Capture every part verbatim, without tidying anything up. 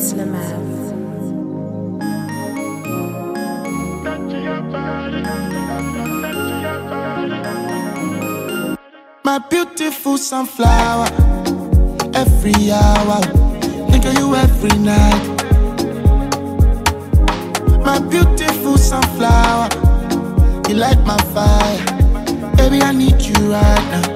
It's Lamar. My beautiful sunflower, every hour, think of you every night. My beautiful sunflower, you light my fire. Baby, I need you right now.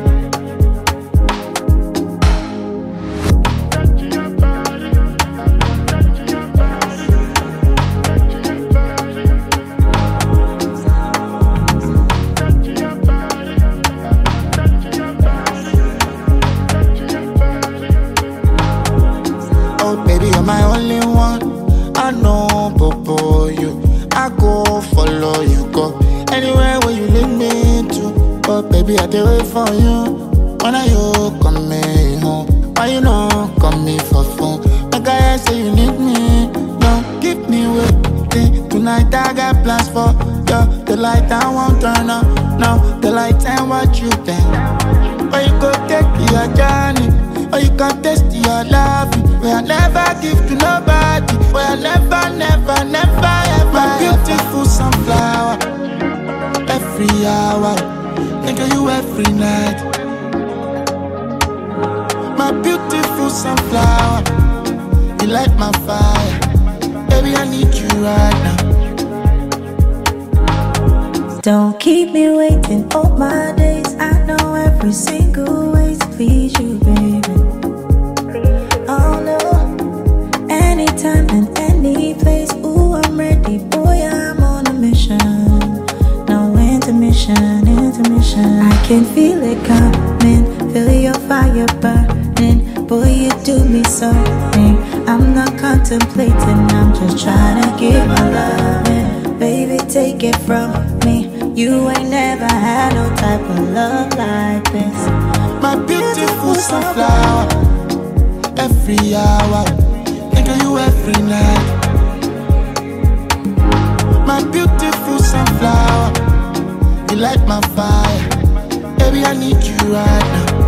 Oh, baby, you're my only one. I know, Bobo, you. I go follow you, go anywhere where you lead me to. But baby, I do wait for you. When are you coming home? Why you not coming for phone? Like I say you need me. Don't keep me waiting. Tonight I got plans for you. The light I won't turn on. No, the light and what you think. Or you go take your journey. Or you can taste your love. Where I never give to nobody. Where I never, never, never, ever. My beautiful sunflower, every hour, think of you every night. My beautiful sunflower, you light my fire. Baby, I need you right now. Don't keep me waiting all my days. I know every single way to please you, baby. Oh no, anytime and any place. Ooh, I'm ready, boy, I'm on a mission. No intermission, intermission. I can feel it coming, feel your fire burning. Boy, you do me something. I'm not contemplating, I'm just trying to give my loving. Baby, take it from me. You ain't never had no type of love like this. My beautiful sunflower, every hour, think of you every night. My beautiful sunflower, you light my fire. Baby, I need you right now.